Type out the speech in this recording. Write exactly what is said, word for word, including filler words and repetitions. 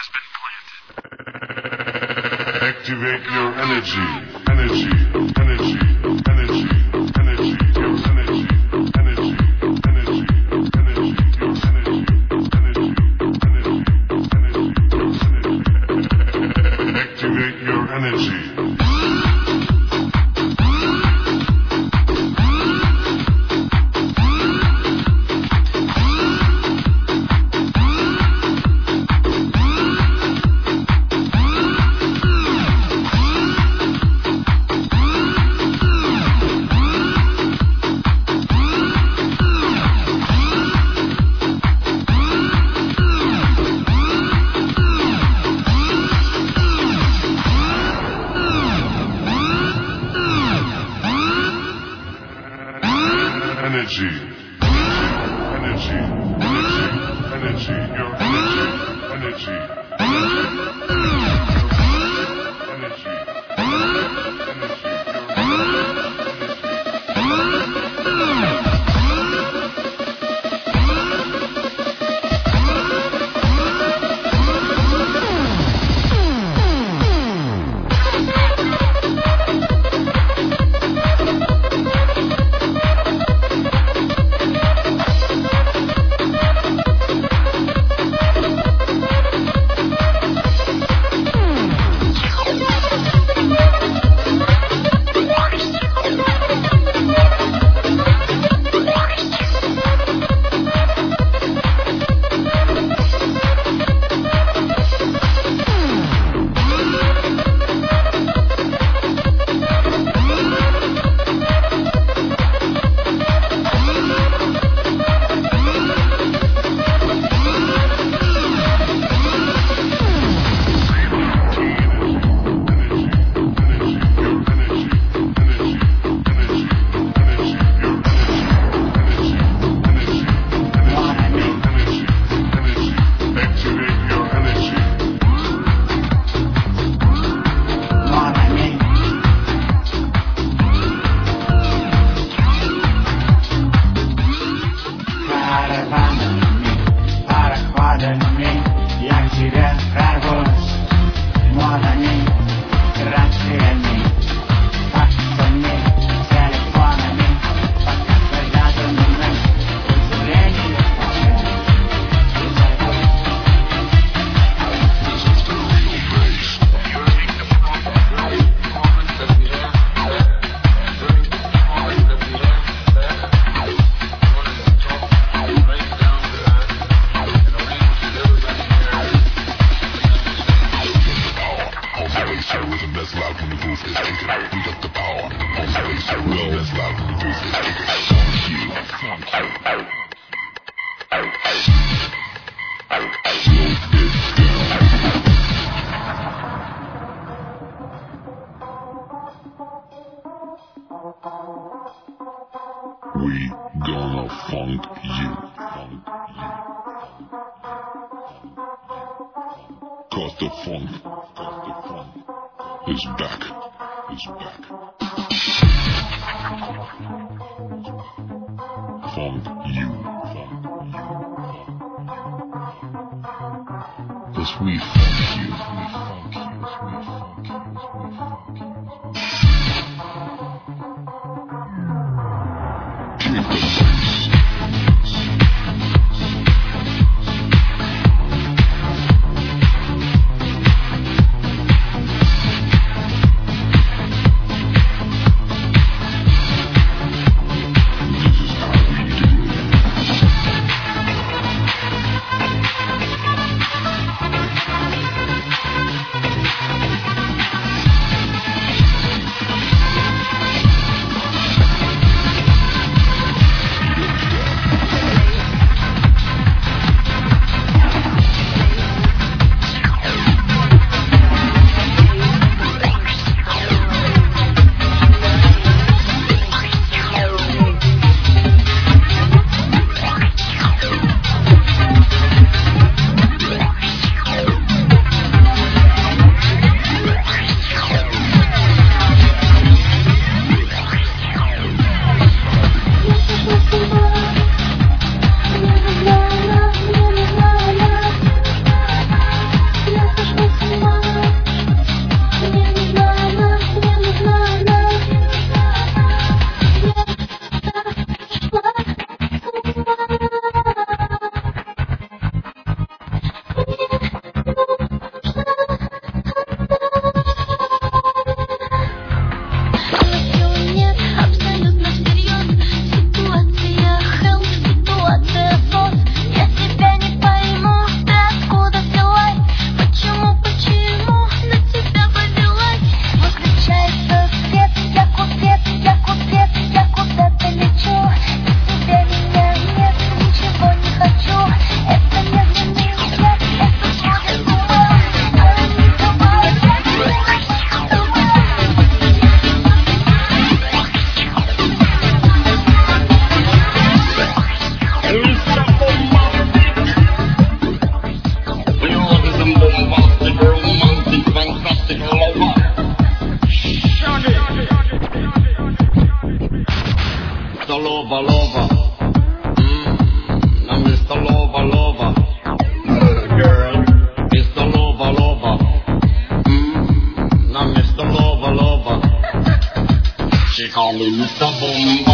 Activate your energy, energy, energy, energy, energy, your energy, energy, energy, energy, your energy, energy, energy, energy, energy. Activate your energy. Energy, energy, energy, energy, your energy, energy, energy, we gonna funk you, funk you, cause the funk, cause the funk is back, is back. Funk you, funk you, cause we funk you, we funk you, we funk you, we funk you. Keep the We'll be right back. Lover Lover. Mm, now Mister Lover Lover. Girl, Mister Lover Lover. Mm, now Mister Lover Lover. She call me Mister Boom Boom.